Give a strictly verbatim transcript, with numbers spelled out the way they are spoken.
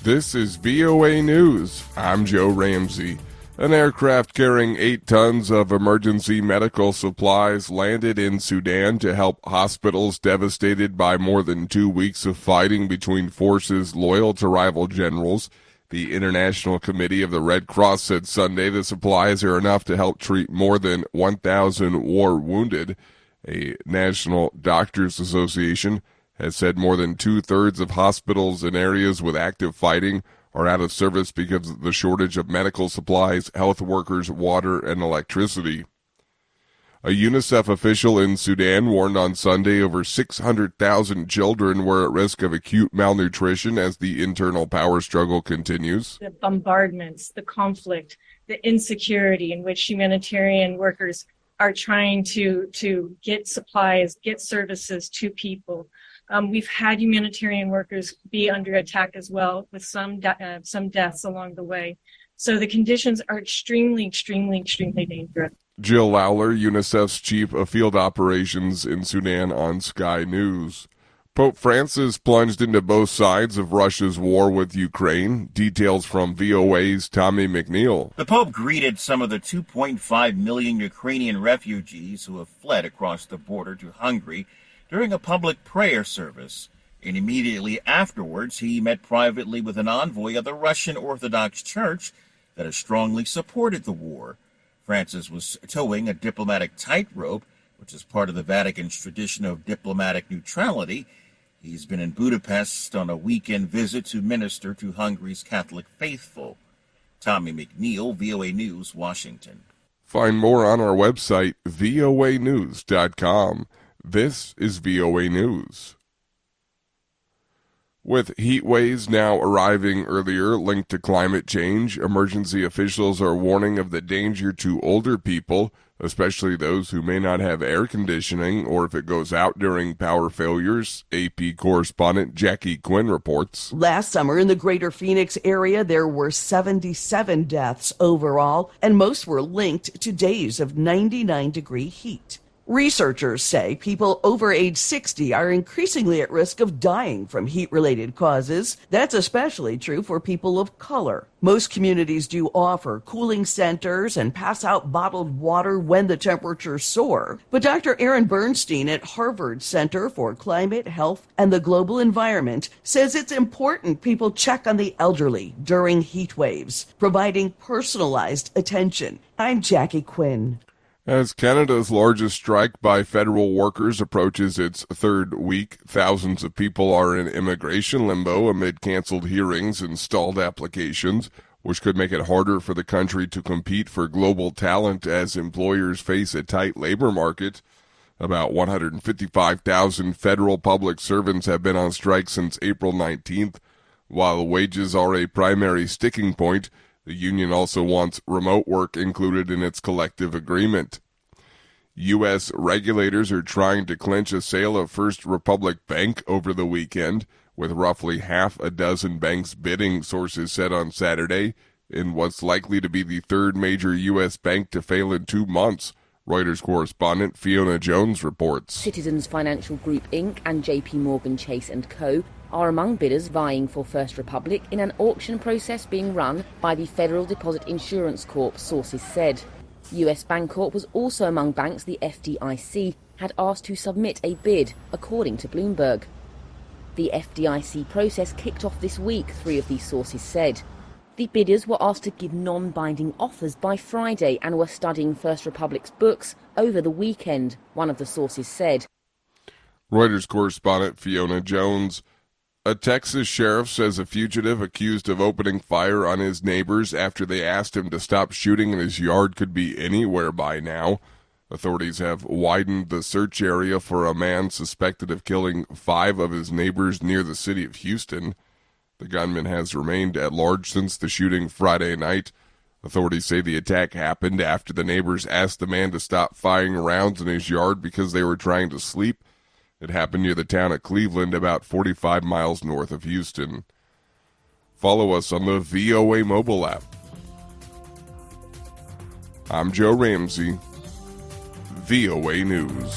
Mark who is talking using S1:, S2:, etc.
S1: This is V O A News. I'm Joe Ramsey. An aircraft carrying eight tons of emergency medical supplies landed in Sudan to help hospitals devastated by more than two weeks of fighting between forces loyal to rival generals. The International Committee of the Red Cross said Sunday the supplies are enough to help treat more than one thousand war wounded. A National Doctors Association has said more than two-thirds of hospitals in areas with active fighting are out of service because of the shortage of medical supplies, health workers, water, and electricity. A UNICEF official in Sudan warned on Sunday over six hundred thousand children were at risk of acute malnutrition as the internal power struggle continues.
S2: The bombardments, the conflict, the insecurity in which humanitarian workers are trying to, to get supplies, get services to people. Um, we've had humanitarian workers be under attack as well, with some de- uh, some deaths along the way. So the conditions are extremely, extremely, extremely dangerous.
S1: Jill Lawler, UNICEF's chief of field operations in Sudan, on Sky News. Pope Francis plunged into both sides of Russia's war with Ukraine. Details from V O A's Tommy McNeil.
S3: The Pope greeted some of the two point five million Ukrainian refugees who have fled across the border to Hungary during a public prayer service, and immediately afterwards he met privately with an envoy of the Russian Orthodox Church that has strongly supported the war. Francis was towing a diplomatic tightrope, which is part of the Vatican's tradition of diplomatic neutrality. He's been in Budapest on a weekend visit to minister to Hungary's Catholic faithful. Tommy McNeil, V O A News, Washington.
S1: Find more on our website, V O A news dot com. This is V O A News. With heat waves now arriving earlier linked to climate change, emergency officials are warning of the danger to older people, especially those who may not have air conditioning or if it goes out during power failures. A P correspondent Jackie Quinn reports.
S4: Last summer in the greater Phoenix area, there were seventy-seven deaths overall, and most were linked to days of ninety-nine degree heat. Researchers say people over age sixty are increasingly at risk of dying from heat-related causes. That's especially true for people of color. Most communities do offer cooling centers and pass out bottled water when the temperatures soar. But Doctor Aaron Bernstein at Harvard Center for Climate, Health, and the Global Environment says it's important people check on the elderly during heat waves, providing personalized attention. I'm Jackie Quinn.
S1: As Canada's largest strike by federal workers approaches its third week, thousands of people are in immigration limbo amid canceled hearings and stalled applications, which could make it harder for the country to compete for global talent as employers face a tight labor market. About one hundred fifty-five thousand federal public servants have been on strike since April nineteenth. While wages are a primary sticking point, the union also wants remote work included in its collective agreement. U S regulators are trying to clinch a sale of First Republic Bank over the weekend, with roughly half a dozen banks bidding, sources said on Saturday, in what's likely to be the third major U S bank to fail in two months. Reuters correspondent Fiona Jones reports.
S5: Citizens Financial Group Incorporated and J P Morgan Chase and Co. are among bidders vying for First Republic in an auction process being run by the Federal Deposit Insurance Corp, sources said. U S Bancorp was also among banks the F D I C had asked to submit a bid, according to Bloomberg. The F D I C process kicked off this week, three of these sources said. The bidders were asked to give non-binding offers by Friday and were studying First Republic's books over the weekend, one of the sources said.
S1: Reuters correspondent Fiona Jones. A Texas sheriff says a fugitive accused of opening fire on his neighbors after they asked him to stop shooting in his yard could be anywhere by now. Authorities have widened the search area for a man suspected of killing five of his neighbors near the city of Houston. The gunman has remained at large since the shooting Friday night. Authorities say the attack happened after the neighbors asked the man to stop firing rounds in his yard because they were trying to sleep. It happened near the town of Cleveland, about forty-five miles north of Houston. Follow us on the V O A mobile app. I'm Joe Ramsey, V O A News.